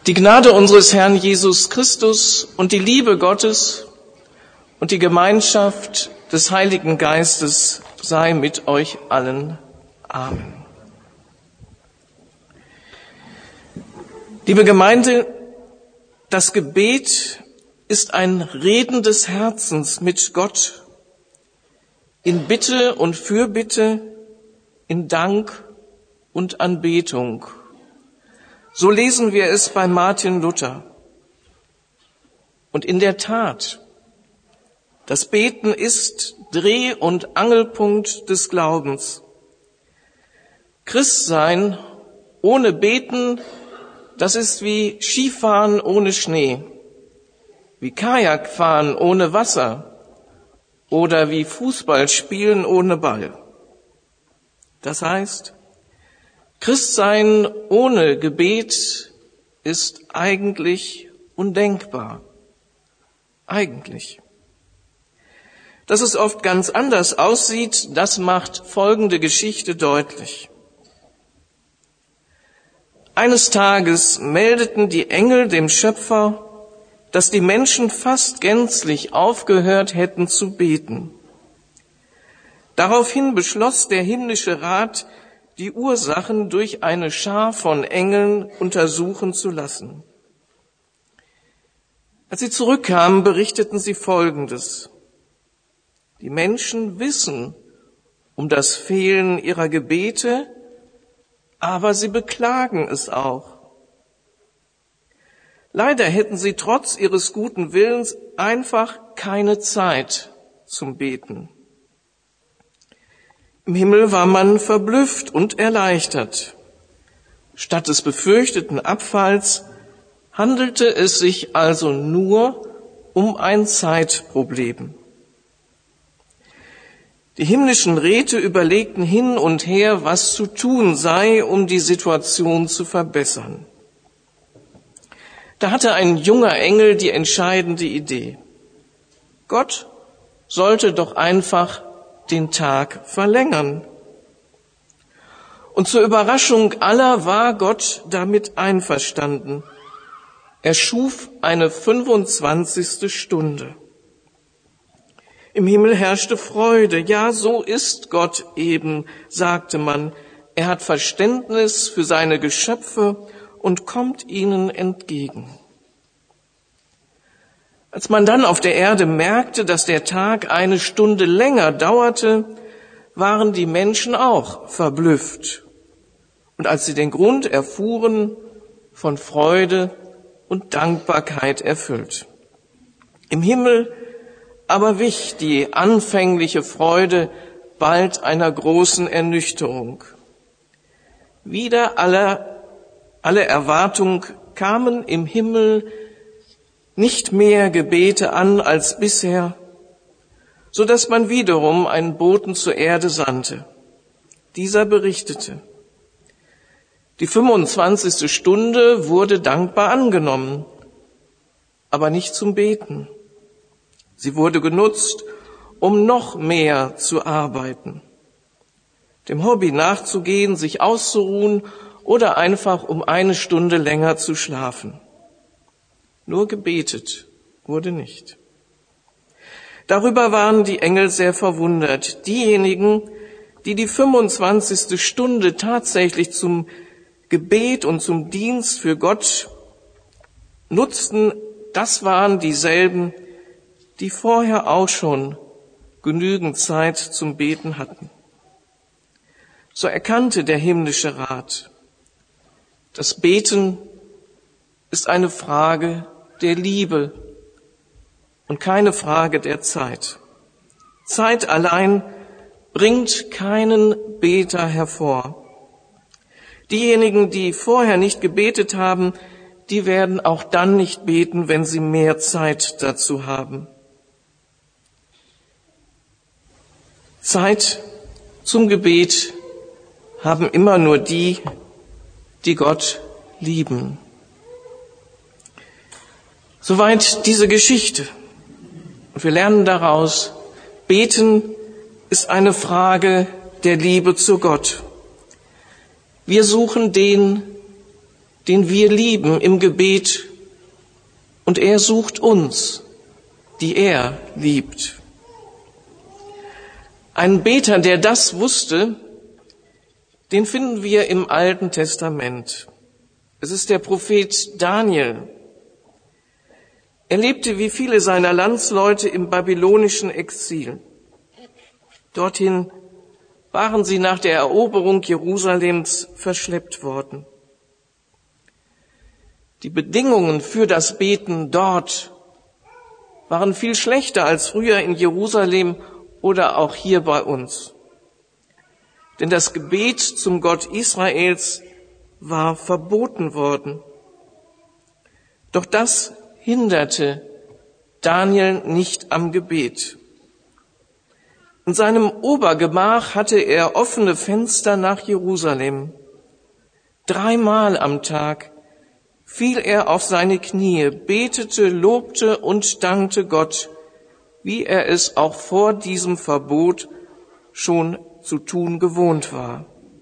Die Gnade unseres Herrn Jesus Christus und die Liebe Gottes und die Gemeinschaft des Heiligen Geistes sei mit euch allen. Amen. Liebe Gemeinde, das Gebet ist ein Reden des Herzens mit Gott in Bitte und Fürbitte, in Dank und Anbetung. So lesen wir es bei Martin Luther. Und in der Tat, das Beten ist Dreh- und Angelpunkt des Glaubens. Christsein ohne Beten, das ist wie Skifahren ohne Schnee, wie Kajakfahren ohne Wasser oder wie Fußballspielen ohne Ball. Das heißt, Christsein ohne Gebet ist eigentlich undenkbar. Eigentlich. Dass es oft ganz anders aussieht, das macht folgende Geschichte deutlich. Eines Tages meldeten die Engel dem Schöpfer, dass die Menschen fast gänzlich aufgehört hätten zu beten. Daraufhin beschloss der himmlische Rat, die Ursachen durch eine Schar von Engeln untersuchen zu lassen. Als sie zurückkamen, berichteten sie Folgendes. Die Menschen wissen um das Fehlen ihrer Gebete, aber sie beklagen es auch. Leider hätten sie trotz ihres guten Willens einfach keine Zeit zum Beten. Im Himmel war man verblüfft und erleichtert. Statt des befürchteten Abfalls handelte es sich also nur um ein Zeitproblem. Die himmlischen Räte überlegten hin und her, was zu tun sei, um die Situation zu verbessern. Da hatte ein junger Engel die entscheidende Idee. Gott sollte doch einfach den Tag verlängern. Und zur Überraschung aller war Gott damit einverstanden. Er schuf eine 25. Stunde. Im Himmel herrschte Freude. Ja, so ist Gott eben, sagte man. Er hat Verständnis für seine Geschöpfe und kommt ihnen entgegen. Als man dann auf der Erde merkte, dass der Tag eine Stunde länger dauerte, waren die Menschen auch verblüfft. Und als sie den Grund erfuhren, von Freude und Dankbarkeit erfüllt. Im Himmel aber wich die anfängliche Freude bald einer großen Ernüchterung. Wider alle Erwartung kamen im Himmel nicht mehr Gebete an als bisher, so dass man wiederum einen Boten zur Erde sandte. Dieser berichtete: Die 25. Stunde wurde dankbar angenommen, aber nicht zum Beten. Sie wurde genutzt, um noch mehr zu arbeiten, dem Hobby nachzugehen, sich auszuruhen oder einfach um eine Stunde länger zu schlafen. Nur gebetet wurde nicht. Darüber waren die Engel sehr verwundert. Diejenigen, die die 25. Stunde tatsächlich zum Gebet und zum Dienst für Gott nutzten, das waren dieselben, die vorher auch schon genügend Zeit zum Beten hatten. So erkannte der himmlische Rat, das Beten ist eine Frage der Liebe und keine Frage der Zeit. Zeit allein bringt keinen Beter hervor. Diejenigen, die vorher nicht gebetet haben, die werden auch dann nicht beten, wenn sie mehr Zeit dazu haben. Zeit zum Gebet haben immer nur die, die Gott lieben. Soweit diese Geschichte. Und wir lernen daraus, Beten ist eine Frage der Liebe zu Gott. Wir suchen den, den wir lieben im Gebet, und er sucht uns, die er liebt. Einen Beter, der das wusste, den finden wir im Alten Testament. Es ist der Prophet Daniel. Er lebte wie viele seiner Landsleute im babylonischen Exil. Dorthin waren sie nach der Eroberung Jerusalems verschleppt worden. Die Bedingungen für das Beten dort waren viel schlechter als früher in Jerusalem oder auch hier bei uns. Denn das Gebet zum Gott Israels war verboten worden. Doch das hinderte Daniel nicht am Gebet. In seinem Obergemach hatte er offene Fenster nach Jerusalem. 3-mal am Tag fiel er auf seine Knie, betete, lobte und dankte Gott, wie er es auch vor diesem Verbot schon zu tun gewohnt war.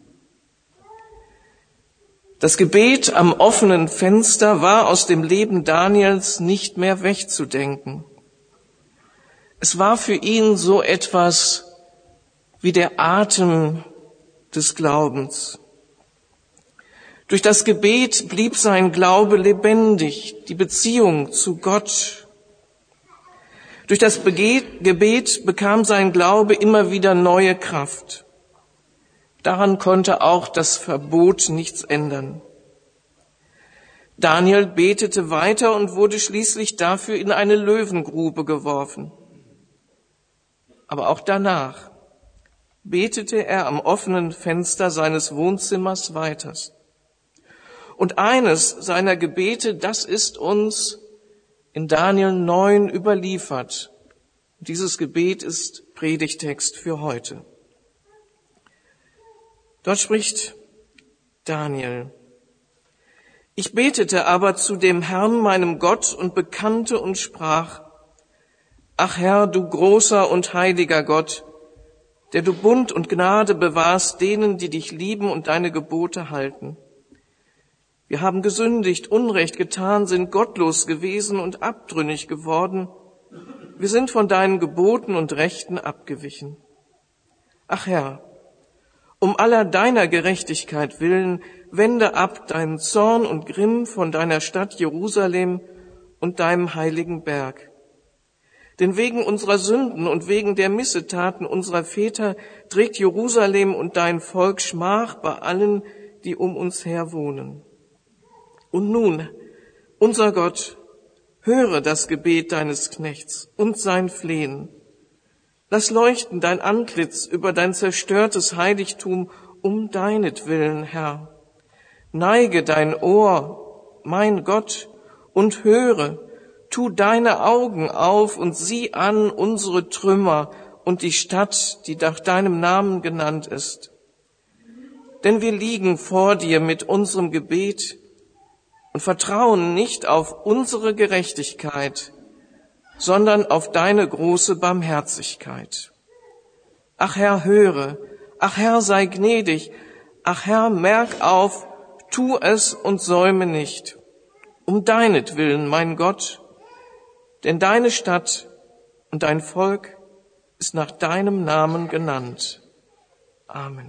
Das Gebet am offenen Fenster war aus dem Leben Daniels nicht mehr wegzudenken. Es war für ihn so etwas wie der Atem des Glaubens. Durch das Gebet blieb sein Glaube lebendig, die Beziehung zu Gott. Durch das Gebet bekam sein Glaube immer wieder neue Kraft. Daran konnte auch das Verbot nichts ändern. Daniel betete weiter und wurde schließlich dafür in eine Löwengrube geworfen. Aber auch danach betete er am offenen Fenster seines Wohnzimmers weiter. Und eines seiner Gebete, das ist uns in Daniel 9 überliefert. Dieses Gebet ist Predigtext für heute. Dort spricht Daniel: Ich betete aber zu dem Herrn, meinem Gott, und bekannte und sprach: Ach Herr, du großer und heiliger Gott, der du Bund und Gnade bewahrst denen, die dich lieben und deine Gebote halten. Wir haben gesündigt, Unrecht getan, sind gottlos gewesen und abtrünnig geworden. Wir sind von deinen Geboten und Rechten abgewichen. Ach Herr, um aller deiner Gerechtigkeit willen, wende ab deinen Zorn und Grimm von deiner Stadt Jerusalem und deinem heiligen Berg. Denn wegen unserer Sünden und wegen der Missetaten unserer Väter trägt Jerusalem und dein Volk Schmach bei allen, die um uns her wohnen. Und nun, unser Gott, höre das Gebet deines Knechts und sein Flehen. Lass leuchten dein Antlitz über dein zerstörtes Heiligtum um deinetwillen, Herr. Neige dein Ohr, mein Gott, und höre, tu deine Augen auf und sieh an unsere Trümmer und die Stadt, die nach deinem Namen genannt ist. Denn wir liegen vor dir mit unserem Gebet und vertrauen nicht auf unsere Gerechtigkeit, sondern auf deine große Barmherzigkeit. Ach Herr, höre, ach Herr, sei gnädig, ach Herr, merk auf, tu es und säume nicht, um deinetwillen, mein Gott, denn deine Stadt und dein Volk ist nach deinem Namen genannt. Amen.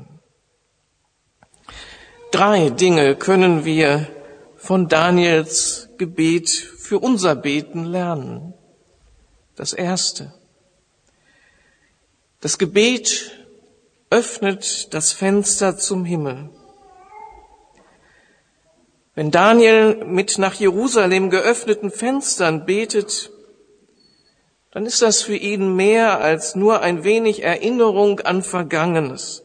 3 Dinge können wir von Daniels Gebet für unser Beten lernen. Das erste: Das Gebet öffnet das Fenster zum Himmel. Wenn Daniel mit nach Jerusalem geöffneten Fenstern betet, dann ist das für ihn mehr als nur ein wenig Erinnerung an Vergangenes.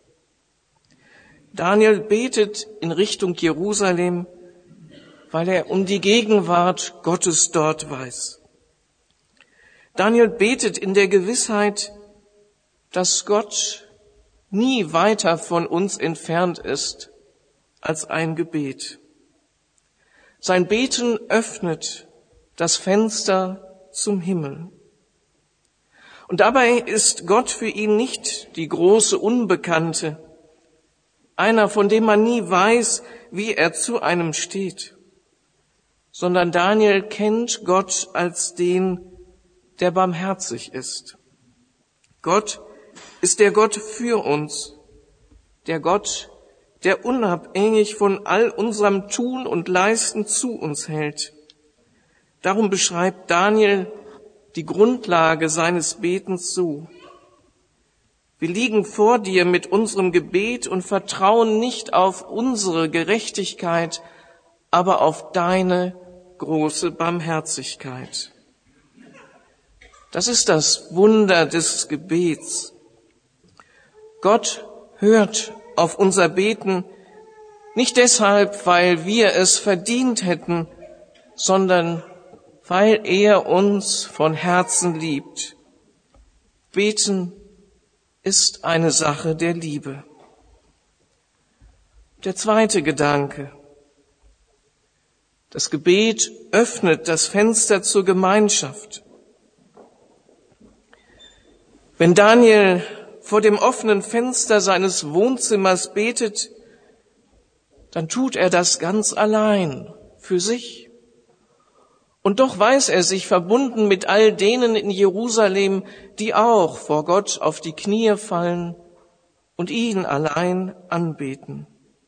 Daniel betet in Richtung Jerusalem, weil er um die Gegenwart Gottes dort weiß. Daniel betet in der Gewissheit, dass Gott nie weiter von uns entfernt ist als ein Gebet. Sein Beten öffnet das Fenster zum Himmel. Und dabei ist Gott für ihn nicht die große Unbekannte, einer, von dem man nie weiß, wie er zu einem steht, sondern Daniel kennt Gott als den, der barmherzig ist. Gott ist der Gott für uns, der Gott, der unabhängig von all unserem Tun und Leisten zu uns hält. Darum beschreibt Daniel die Grundlage seines Betens so: Wir liegen vor dir mit unserem Gebet und vertrauen nicht auf unsere Gerechtigkeit, aber auf deine große Barmherzigkeit. Das ist das Wunder des Gebets. Gott hört auf unser Beten, nicht deshalb, weil wir es verdient hätten, sondern weil er uns von Herzen liebt. Beten ist eine Sache der Liebe. Der zweite Gedanke: Das Gebet öffnet das Fenster zur Gemeinschaft. Wenn Daniel vor dem offenen Fenster seines Wohnzimmers betet, dann tut er das ganz allein, für sich. Und doch weiß er sich verbunden mit all denen in Jerusalem, die auch vor Gott auf die Knie fallen und ihn allein anbeten.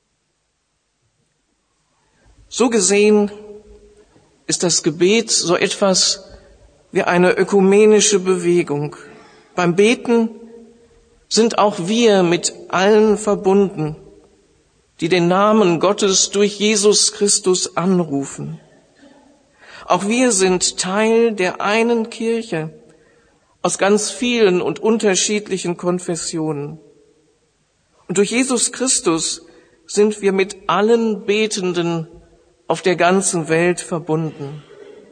So gesehen ist das Gebet so etwas wie eine ökumenische Bewegung. Beim Beten sind auch wir mit allen verbunden, die den Namen Gottes durch Jesus Christus anrufen. Auch wir sind Teil der einen Kirche aus ganz vielen und unterschiedlichen Konfessionen. Und durch Jesus Christus sind wir mit allen Betenden auf der ganzen Welt verbunden.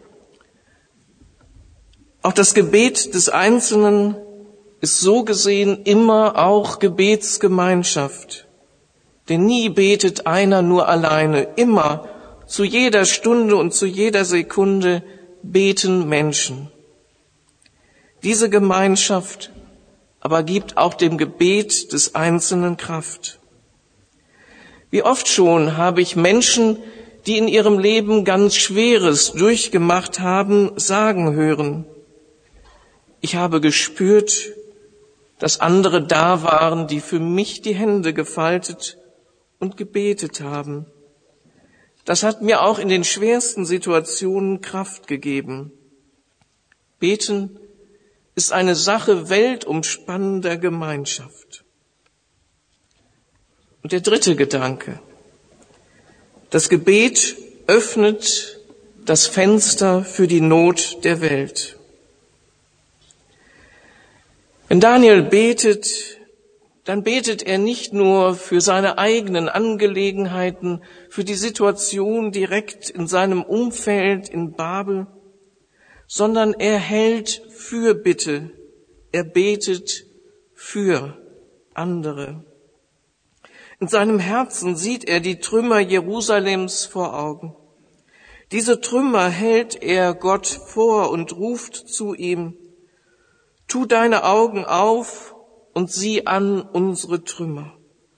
Auch das Gebet des Einzelnen ist so gesehen immer auch Gebetsgemeinschaft. Denn nie betet einer nur alleine, immer, zu jeder Stunde und zu jeder Sekunde beten Menschen. Diese Gemeinschaft aber gibt auch dem Gebet des Einzelnen Kraft. Wie oft schon habe ich Menschen, die in ihrem Leben ganz Schweres durchgemacht haben, sagen hören: Ich habe gespürt, dass andere da waren, die für mich die Hände gefaltet und gebetet haben. Das hat mir auch in den schwersten Situationen Kraft gegeben. Beten ist eine Sache weltumspannender Gemeinschaft. Und der dritte Gedanke: Das Gebet öffnet das Fenster für die Not der Welt. Wenn Daniel betet, dann betet er nicht nur für seine eigenen Angelegenheiten, für die Situation direkt in seinem Umfeld in Babel, sondern er hält Fürbitte, er betet für andere. In seinem Herzen sieht er die Trümmer Jerusalems vor Augen. Diese Trümmer hält er Gott vor und ruft zu ihm: Tu deine Augen auf und sieh an unsere Trümmer.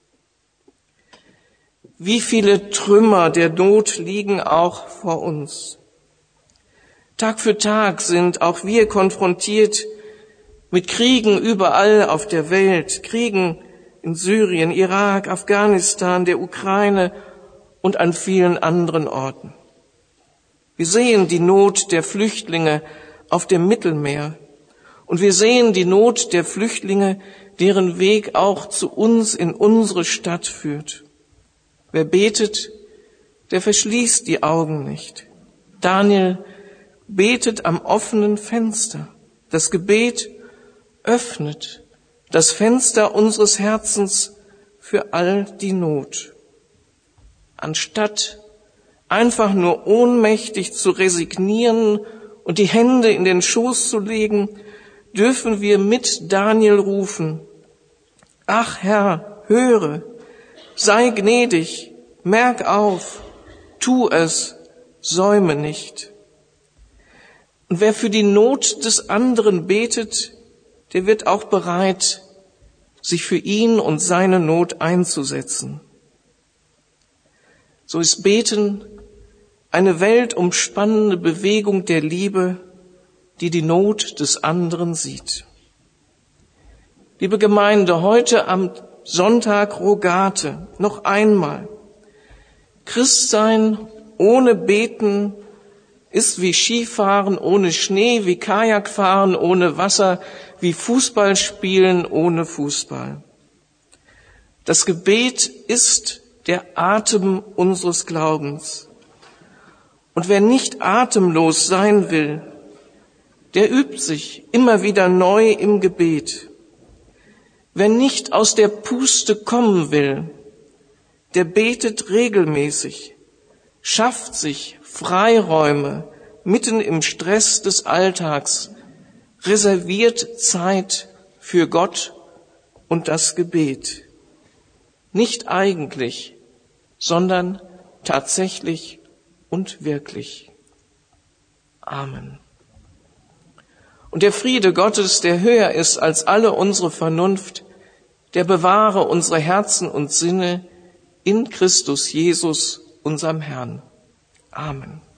Wie viele Trümmer der Not liegen auch vor uns. Tag für Tag sind auch wir konfrontiert mit Kriegen überall auf der Welt, Kriegen in Syrien, Irak, Afghanistan, der Ukraine und an vielen anderen Orten. Wir sehen die Not der Flüchtlinge auf dem Mittelmeer und wir sehen die Not der Flüchtlinge, deren Weg auch zu uns in unsere Stadt führt. Wer betet, der verschließt die Augen nicht. Daniel betet am offenen Fenster. Das Gebet öffnet das Fenster unseres Herzens für all die Not. Anstatt einfach nur ohnmächtig zu resignieren und die Hände in den Schoß zu legen, dürfen wir mit Daniel rufen: Ach Herr, höre, sei gnädig, merk auf, tu es, säume nicht. Und wer für die Not des anderen betet, der wird auch bereit, sich für ihn und seine Not einzusetzen. so ist Beten eine weltumspannende Bewegung der Liebe, die die Not des anderen sieht. Liebe Gemeinde, heute am Sonntag Rogate noch einmal. Christsein ohne Beten ist wie Skifahren ohne Schnee, wie Kajakfahren ohne Wasser, wie Fußballspielen ohne Fußball. Das Gebet ist der Atem unseres Glaubens. Und wer nicht atemlos sein will, der übt sich immer wieder neu im Gebet. Wer nicht aus der Puste kommen will, der betet regelmäßig, schafft sich Freiräume mitten im Stress des Alltags, reserviert Zeit für Gott und das Gebet. Nicht eigentlich, sondern tatsächlich und wirklich. Amen. Und der Friede Gottes, der höher ist als alle unsere Vernunft, der bewahre unsere Herzen und Sinne in Christus Jesus, unserem Herrn. Amen.